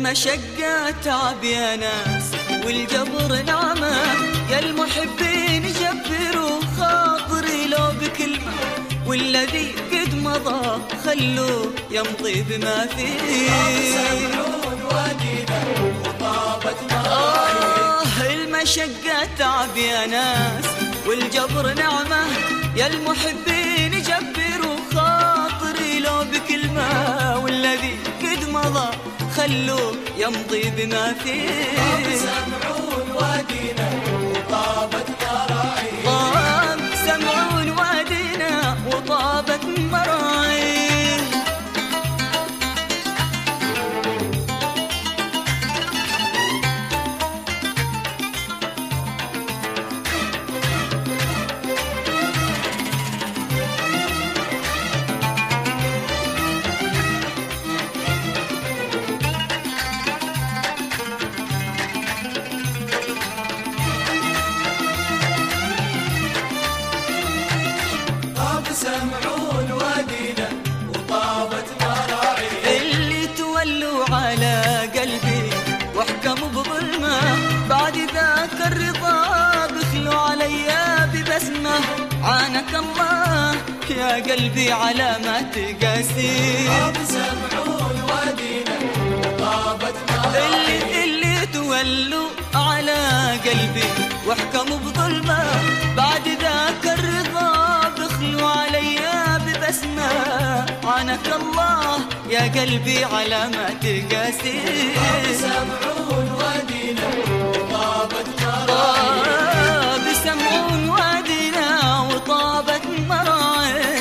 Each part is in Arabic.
المشقة تعب يا ناس والجبر نعمة، يا المحبين جبروا خاطري لو بكلمة، والذي قد مضى خلوه يمضي بما فيه. المشقة تعب يا ناس والجبر نعمة، يا المحبين جبروا خاطري لو بكلمة، والذي قد مضى خلوه يمضي بما فيه. سمعون وادينا وطابت مراعيه، سمعون وادينا وطابت مراعيه. سمعون وادينا وطابت مراعيه، اللي تولوا على قلبي واحكموا بظلمه، بعد ذاك الرضا بخلوا عليا ببسمه. عانك الله يا قلبي على ما تقاسي. سمعون وادينا وطابت مراعيه، اللي تولوا على قلبي واحكموا بظلمه، بعد ذاك الرضا بخلوا عليا ببسمة. عانك الله يا قلبي على ما تقاسي. سمعون وادينا وطابت مراعيه، سمعون وادينا وطابت مراعيه.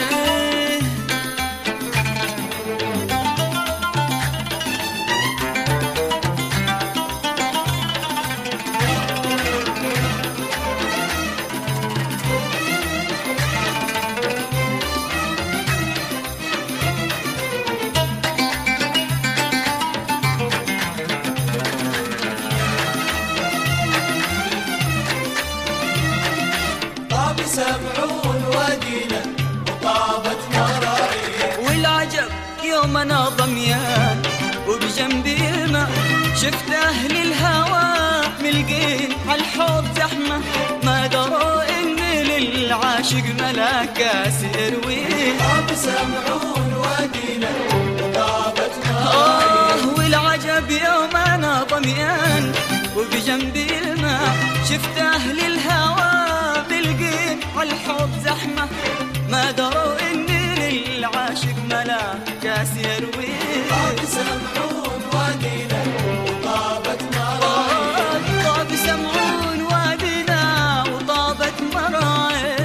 سمعون وادينا وطابت مراعيه، والعجب يوم انا ضميان وبجنبي الماء، شفت اهل الهوى ملقين عالحوض زحمه، ما دروا ان للعاشق ملاك يرويه. سمعون وادينا وطابت مراعيه، والعجب يوم انا ضميان وبجنبي الماء، شفت اهل الهوى ملقين عالحوض زحمه، ما دروا اني للعاشق ملاك يرويه. سمعون وادينا وطابت مراعيه، طاب سمعون وادينا وطابت مراعيه.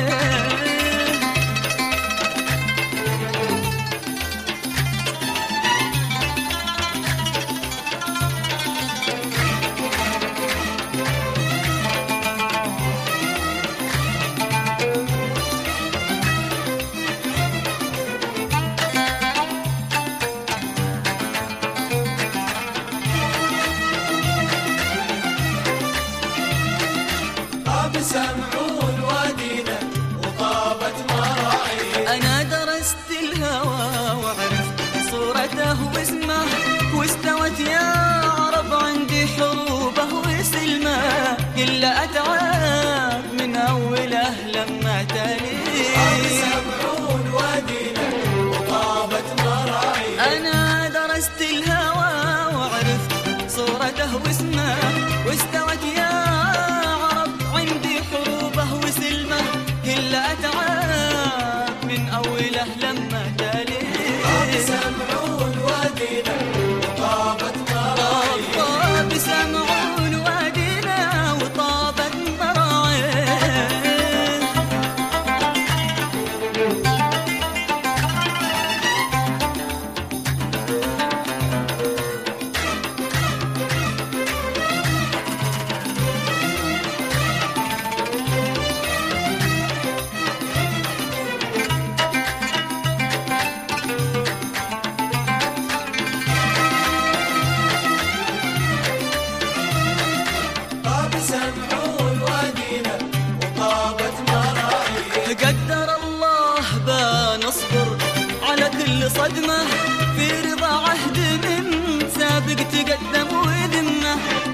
سمعون وادينا وطابت مراعيه، أنا درست الهوى وعرفت صورته واسمه، واستوت يا عرب عندي حروبه وسلمه، إلا أتعب من أوله لما تليه. سمعون وادينا وطابت مراعيه، أنا درست الهوى وعرفت صورته واسمه، واستوت يا إلا أتعب من أوله لما تليه. سمعون وادينا وطابت مراعيه، سمعون وادينا وطابت مراعيه. سمعون وادينا وطابت مراعيه، قدر الله بنصبر على كل صدمة، في رضا عهد من سابق تقدم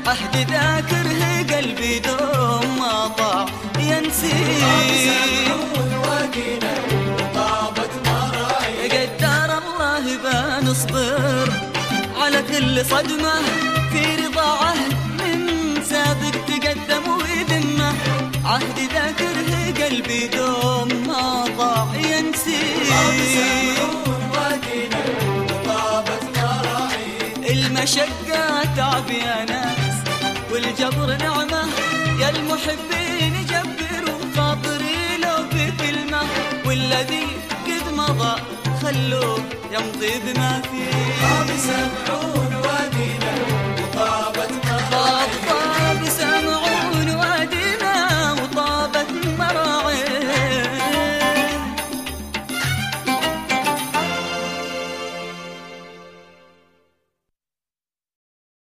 عهد ذاكره قلبي دوم ما ضاع ينسي. ودينا وطابت مراعي. قدر الله بنصبر على كل صدمة في رضا عهد من سابق تقدم وذمة. عهد ذاكره قلبي دوم ما ضاع ينسي. ودينا وطابت مراعي. المشقة تعب يا ناس والجبر نعمة، يا المحبين جبروا خاطري لو بكلمة. والذي قد مضى خلوه يمضي بما فيه. سمعون ودينا وطابت مراعي.